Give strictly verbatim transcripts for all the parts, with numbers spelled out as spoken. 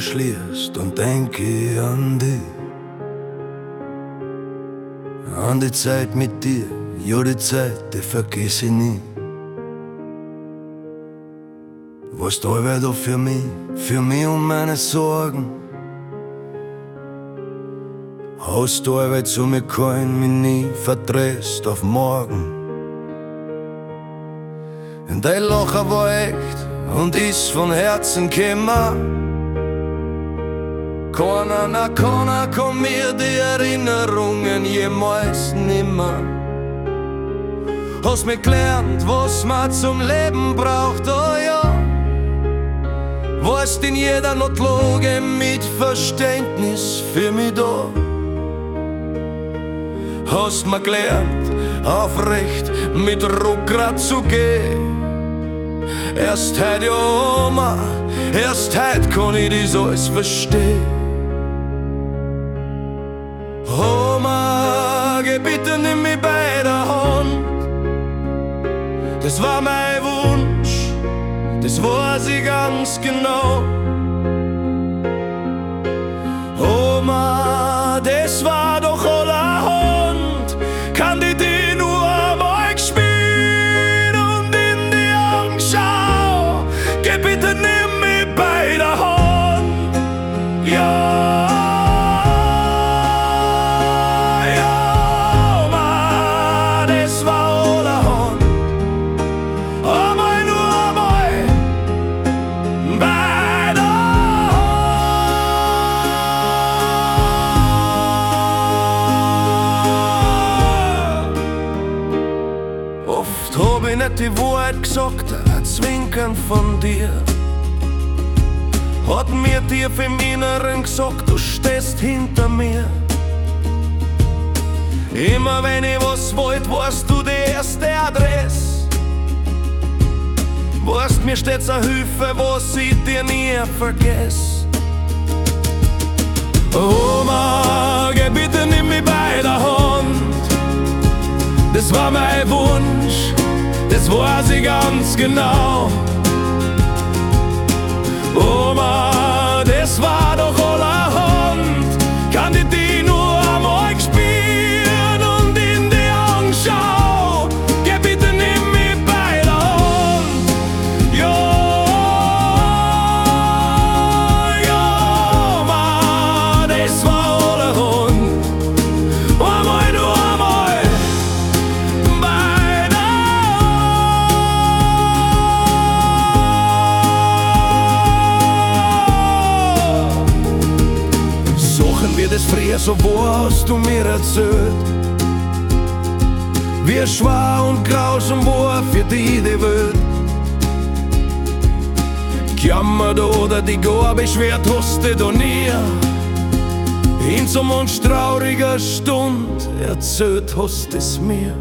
schließt und denke ich an dich. An die Zeit mit dir, ja die Zeit, die vergesse ich nie. Warst allweil da für mich, für mich und meine Sorgen. Hast du allweil zu mir gehalten, mich nie verdresst auf morgen. Dein Lachen war echt und ist von Herzen gekommen. Keiner, na keiner kann mir die Erinnerungen jemals nimmer. Hast mir gelernt, was man zum Leben braucht, oh ja. Warst in jeder Notlage mit Verständnis für mich da. Hast mir gelernt, aufrecht mit Rückgrat zu gehen. Erst heut, ja Oma, erst heut kann ich das alles verstehen. Oma, geh bitte nimm mich bei der Hand. Das war mein Wunsch, das weiß ich ganz genau. Oma, das war doch allerhand, kann die die nur einmal gespielt und in die Augen schau. Geh bitte nimm mich bei der Hand, ja. Hab ich nicht die Wahrheit gesagt, ein Zwinkern von dir hat mir tief im Inneren gesagt, du stehst hinter mir. Immer wenn ich was wollt, warst du die erste Adresse. Warst mir stets eine Hilfe, was ich dir nie vergess. Oma, geh bitte nimm mich bei der Hand. Das war mein Wunsch, das weiß ich ganz genau. Oma, das war doch allerhand, kann ich die nur einmal spielen und in die Augen schau. Geh bitte nimm mich bei der Hand, ja, ja, Oma, das war allerhand. Einmal nur einmal bei der wie das früher so war, hast du mir erzählt. Wie schwer und grausam war für die die Welt. Gejammert oder die gar beschwert hast du da nie. In so manch trauriger Stund erzählt hast es mir.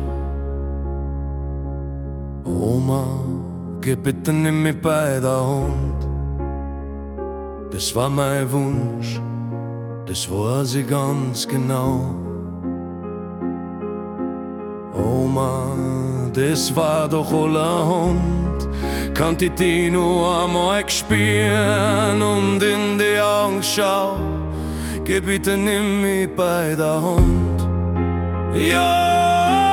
Oma, geh bitte nimm mich bei der Hand. Das war mein Wunsch, das weiß ich ganz genau. Oma, das war doch allerhand, kannte ich die nur einmal spüren und in die Augen schau. Geh bitte nimm mich bei der Hand, ja.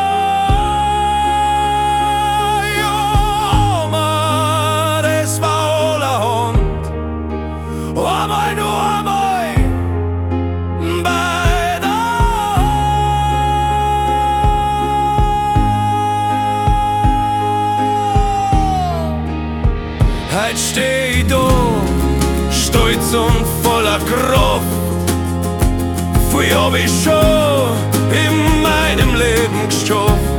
Heute steh ich da, stolz und voller Kraft. Viel hab ich schon in meinem Leben geschafft.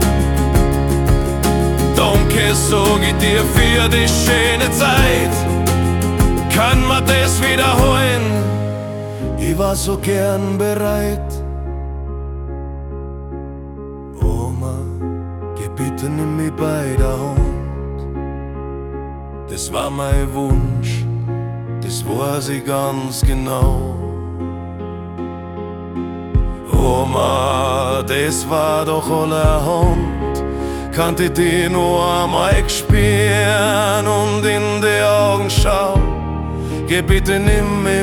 Danke sag ich dir für die schöne Zeit. Kann man das wiederholen? Ich war so gern bereit. Oma, geh bitte nimm mich bei der Hand. Das war mein Wunsch, das weiß ich ganz genau. Oma, das war doch allerhand, kannte ich die nur einmal spüren und in die Augen schau. Geh bitte nimm mich